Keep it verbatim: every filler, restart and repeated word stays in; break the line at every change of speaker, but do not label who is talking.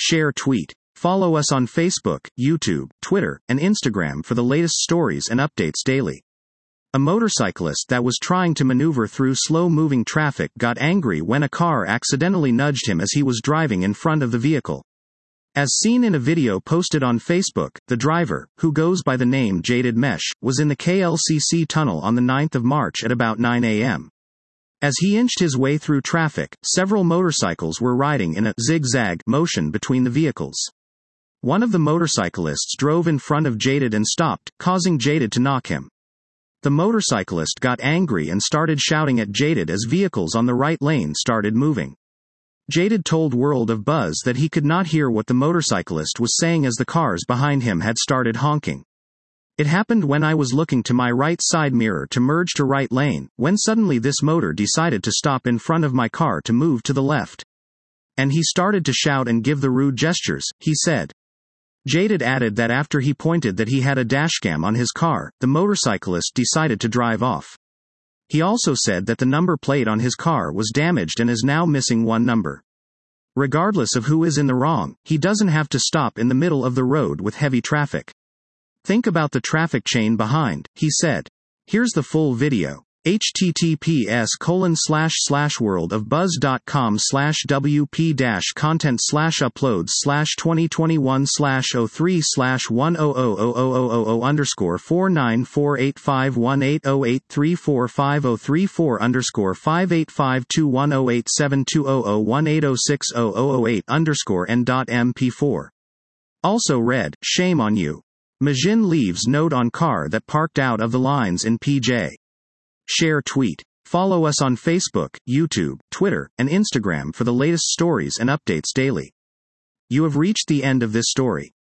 Share tweet. Follow us on Facebook, YouTube, Twitter, and Instagram for the latest stories and updates daily. A motorcyclist that was trying to maneuver through slow-moving traffic got angry when a car accidentally nudged him as he was driving in front of the vehicle. As seen in a video posted on Facebook, the driver, who goes by the name Jaded Mesh, was in the K L C C tunnel on the ninth of March at about nine a m As he inched his way through traffic, several motorcycles were riding in a zigzag motion between the vehicles. One of the motorcyclists drove in front of Jaded and stopped, causing Jaded to knock him. The motorcyclist got angry and started shouting at Jaded as vehicles on the right lane started moving. Jaded told World of Buzz that he could not hear what the motorcyclist was saying as the cars behind him had started honking. It happened when I was looking to my right side mirror to merge to right lane, when suddenly this motor decided to stop in front of my car to move to the left. And he started to shout and give the rude gestures, he said. Jaded added that after he pointed that he had a dashcam on his car, the motorcyclist decided to drive off. He also said that the number plate on his car was damaged and is now missing one number. Regardless of who is in the wrong, he doesn't have to stop in the middle of the road with heavy traffic. Think about the traffic chain behind, he said. Here's the full video. https colon slash slash worldofbuzz.com slash wp dash content slash uploads slash 2021 slash 03 slash 1000000 underscore 494851808345034 underscore 5852108720018060008 underscore n dot m p four. Also read, shame on you. Majin leaves note on car that parked out of the lines in P J. Share tweet. Follow us on Facebook, YouTube, Twitter, and Instagram for the latest stories and updates daily. You have reached the end of this story.